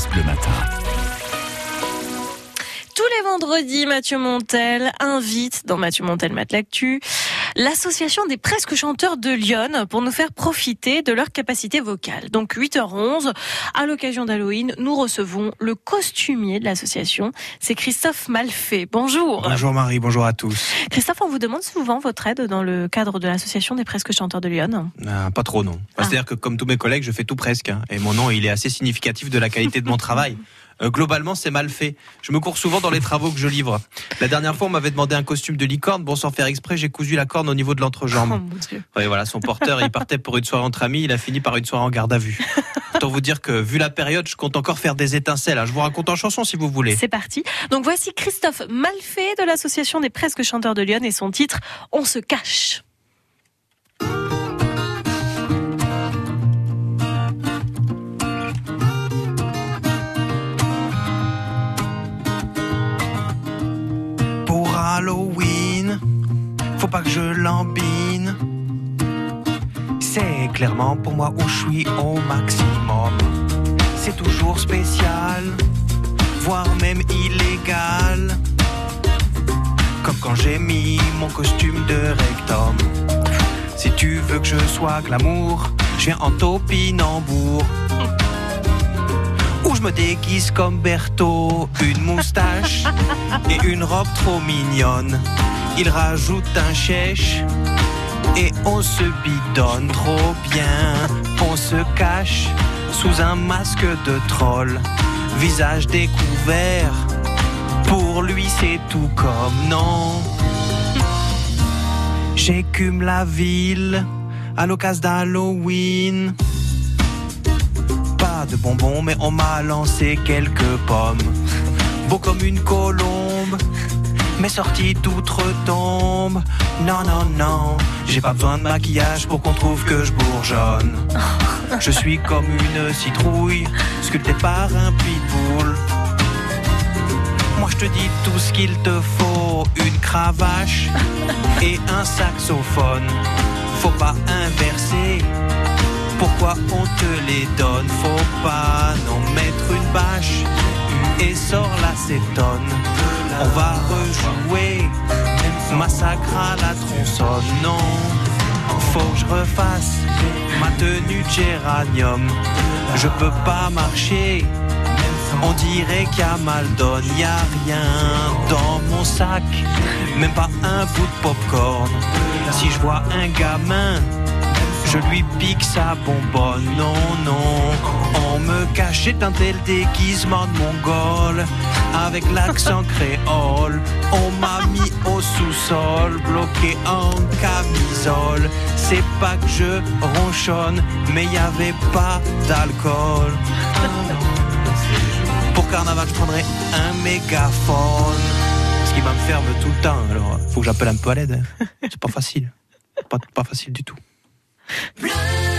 France Bleu Matin. Tous les vendredis, Mathieu Montel invite dans Mathieu Montel Mate l'actu l'association des presque chanteurs de Lyon pour nous faire profiter de leur capacité vocale. Donc 8h11, à l'occasion d'Halloween, nous recevons le costumier de l'association, c'est Christophe Malfait. Bonjour. Bonjour Marie, bonjour à tous. Christophe, on vous demande souvent votre aide dans le cadre de l'association des presque chanteurs de Lyon? Pas trop, non. C'est-à-dire que comme tous mes collègues, je fais tout presque. Et mon nom, il est assez significatif de la qualité de mon travail. Globalement, c'est mal fait. Je me cours souvent dans les travaux que je livre. La dernière fois, on m'avait demandé un costume de licorne. Bon, sans faire exprès, j'ai cousu la corne au niveau de l'entrejambe. Oh mon Dieu. Ouais, voilà, son porteur, il partait pour une soirée entre amis. Il a fini par une soirée en garde à vue. Autant vous dire que, vu la période, je compte encore faire des étincelles. Je vous raconte en chanson si vous voulez. C'est parti. Donc voici Christophe Malfait de l'association des presque chanteurs de Lyon et son titre « On se cache ». Halloween, faut pas que je lambine. C'est clairement pour moi où je suis au maximum. C'est toujours spécial, voire même illégal. Comme quand j'ai mis mon costume de rectum. Si tu veux que je sois glamour, je viens en topinambour. Où je me déguise comme Berthaud, une moustache et une robe trop mignonne. Il rajoute un chèche et on se bidonne trop bien. On se cache sous un masque de troll, visage découvert. Pour lui c'est tout comme non. J'écume la ville à l'occasion d'Halloween. De bonbons, mais on m'a lancé quelques pommes. Beau comme une colombe, mais sorti d'outre-tombe. Non, non, non, j'ai pas besoin de maquillage pour qu'on trouve que je bourgeonne. Je suis comme une citrouille, sculptée par un pitbull. Moi je te dis tout ce qu'il te faut, une cravache et un saxophone. Faut pas inverser. Pourquoi on te les donne? Faut pas non mettre une bâche et sort l'acétone. On va rejouer Massacre à la tronçonne. Non, faut que je refasse ma tenue de géranium. Je peux pas marcher, on dirait qu'il y a mal donne. Y a rien dans mon sac, même pas un bout de popcorn. Si je vois un gamin, je lui pique sa bonbonne. Non, non, on me cache, j'ai teinté le déguisement de mongol avec l'accent créole. On m'a mis au sous-sol, bloqué en camisole. C'est pas que je ronchonne, mais y avait pas d'alcool. Pour carnaval, je prendrais un mégaphone, ce qui va me faire tout le temps. Alors, faut que j'appelle un peu à l'aide. C'est pas facile. Pas facile du tout.